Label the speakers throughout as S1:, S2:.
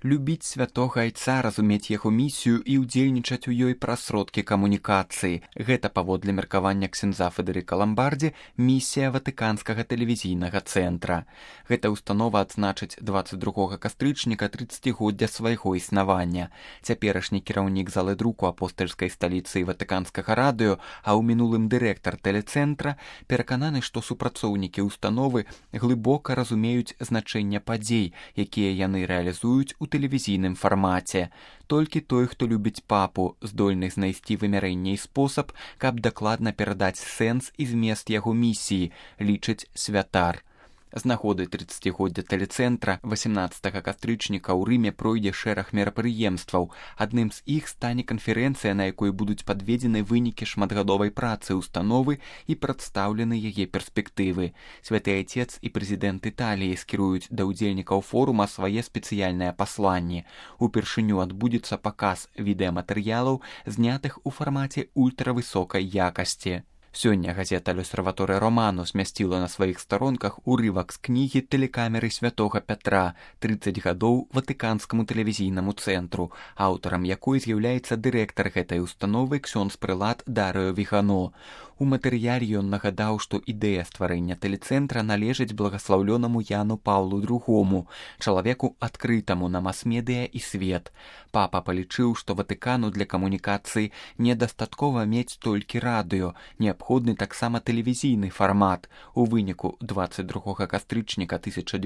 S1: Любіць святога айца, разумець яго місію і ўдзельнічаць у ёй праз сродкі камунікацыі. Гэта, паводле меркавання ксяндза Федэрыка Ламбардзі, місія Ватыканскага тэлевізійнага цэнтра. Гэта установа адзначыць 22 кастрычніка 30-годдзя свайго існавання. Цяперашні кіраўнік залы друку апостальскай сталіцы і Ватыканскага радыё, а ў мінулым дырэктар тэлецэнтра, перакананы, што супрацоўнікі установы глыбока разумеюць значэнне падзей, якія яны рэалізуюць у тэлевізійным фармаце. Толькі той, хто любіць папу, здольны знайсці вымярэнне і спосаб, каб дакладна перадаць сэнс і змест яго місіі, лічыць святар. З нагоды 30-годдзя тэлецэнтра 18 кастрычніка ў Рыме пройдзе шэраг мерапрыемстваў. Адным з іх стане канферэнцыя, на якой будуць падведзены вынікі шматгадовай працы ўстановы і прадстаўлены яе перспектывы. Святы Айцец і прэзідэнт Італіі скіруюць да ўдзельнікаў форума свае спецыяльныя пасланні. Упершыню адбудзецца паказ відэаматэрыялаў, знятых у фармаце ультравысокай якасці. Сёння газета «L'Osservatore Romano» змясціла на сваіх старонках урывак з кнігі «Тэлекамеры святога Пятра. 30 гадоў Ватыканскаму тэлевізійнаму цэнтру», аўтарам якой з'яўляецца дырэктар гэтай установы ксёндз-прылад Дарыё Вігано. У матэрыяле ён нагадаў, што ідэя стварэння тэлецэнтра належыць благаслаўлёнаму Яну Паўлу II, чалавеку адкрытаму на мас-медыя і свет. Папа палічыў, што Ватыкану для камунікацыі недастаткова мець толькі радыё, неабходны таксама тэлевізійны фармат. У выніку 22 кастрычніка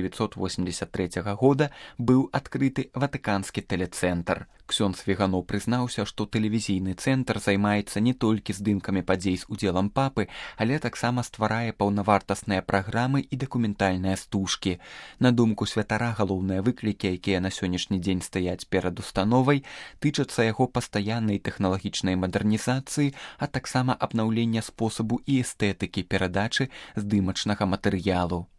S1: 1983 года быў адкрыты Ватыканскі тэлецэнтр. Ксёндз Вігано прызнаўся, што тэлевізійны цэнтр займаецца не толькі здымкамі падзей з удзелам папы, але таксама стварае паўнавартасныя праграмы і дакументальныя стужкі. На думку святара, галоўныя выклікі, якія на сённяшні дзень стаяць перад установай, тычацца яго пастаяннай тэхналагічнай мадэрнізацыі, а таксама абнаўлення спосабу і эстэтыкі перадачы здымачнага матэрыялу.